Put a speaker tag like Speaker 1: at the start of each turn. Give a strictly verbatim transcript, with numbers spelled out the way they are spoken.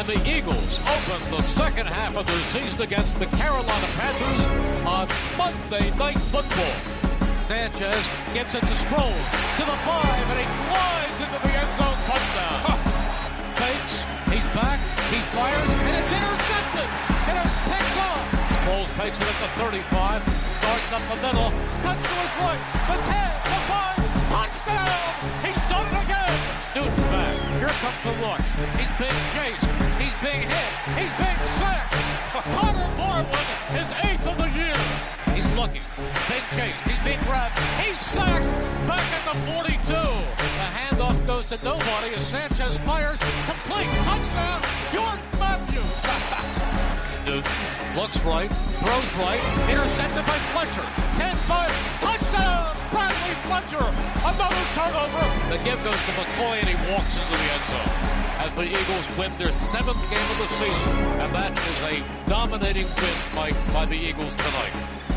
Speaker 1: And the Eagles open the second half of their season against the Carolina Panthers on Monday Night Football. Sanchez gets it to Sproles, to the five, and he flies into the end zone. Touchdown. Fakes, he's back, he fires, and it's intercepted. It is picked off. Sproles takes it at the thirty-five, starts up the middle, cuts to his right, the ten, the five, touchdown! He's done it again! Newton back, here comes the rush. He's being chased, he's being hit, he's being sacked. Connor Barwin, his eighth of the year. He's looking, being chased, he's being grabbed, he's sacked, back at the forty-two. The handoff goes to nobody as Sanchez fires, complete, touchdown, Jordan Matthews. Newton looks right, throws right, intercepted by Fletcher. ten five, touchdown, Bradley Fletcher. Another turnover. The give goes to McCoy and he walks into the end zone. As the Eagles win their seventh game of the season, and that is a dominating win by, by the Eagles tonight.